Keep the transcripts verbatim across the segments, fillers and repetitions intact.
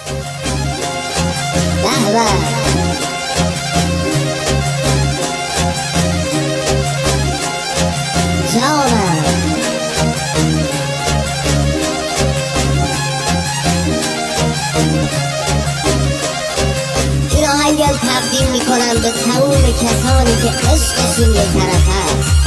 به به جانم. این آهنگ تقدیم میکنم به تمام کسانی که عشقشون یک طرف هست.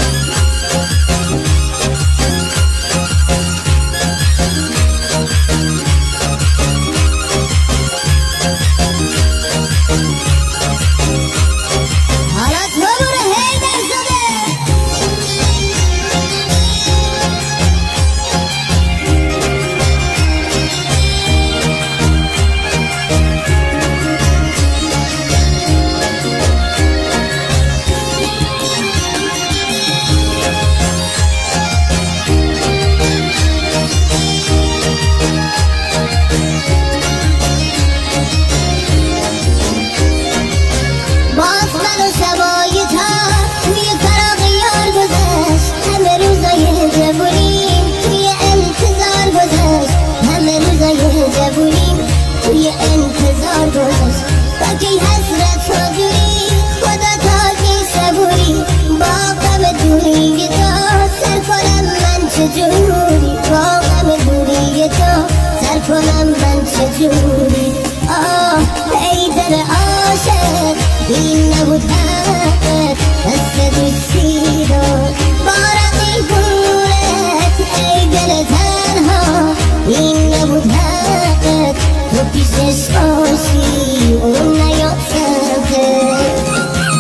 توی انتظار گذاشت تا کی حسرت و دوری، خدا تا کی صبوری، با غم دوری تو سر کنم من چجوری، با غم دوری تو سر کنم من چجوری. آه ای دل عاشق این نبود حقت، دست دوستی داد با رقیبونت. ای دل تنها این نبود حقت، تو پیشش باشی اون نیاد سمتت.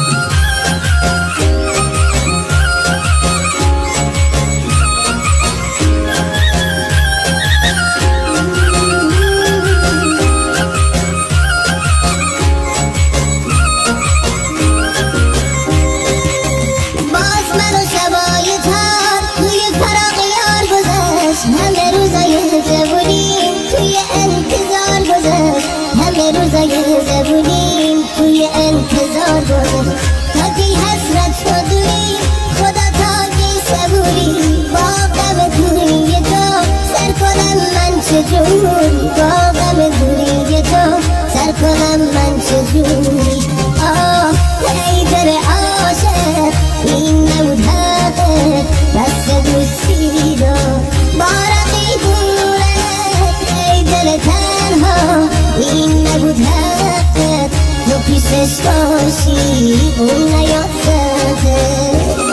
باز من و شبای تار توی فراق یار گذشت، همه روزای جوونیم توی انتظار گذشت، همه روزای زبونیم توی انتظار گذشت. تا کی حسرت و دوری، خدا تا کی صبوری، با غم دوری تو سر کنم من چجوری، با غم دوری تو سر کنم من چجوری. آه ای دل عاشق این نبود حقت، دست دوستی داد با رقیبونت. ای دل تنها این نبود حقت، تو پیشش باشی اون نیاد سمتت.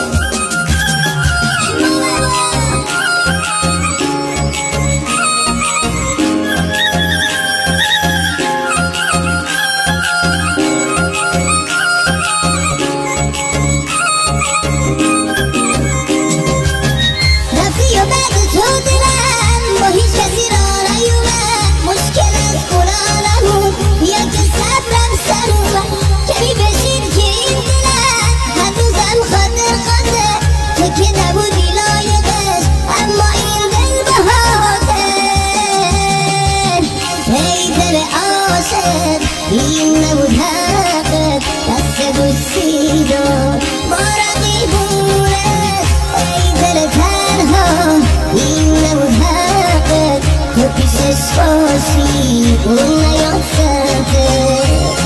رفتی و بعد تو دلم با هیچ کسی را نیومد، مشکل از قرآنمون بیا که صبرم سر اومد. کمی بشین که این دلم هر روزم خاطر خاطر، تو که نبودی لایقش اما این دل بهاته. ای دل عاشق این نبود حقت، دست دوستی داد با رقیبونت. ای دل تنها این نبود حقت، تو پیشش باشی اون نیاد سمتت.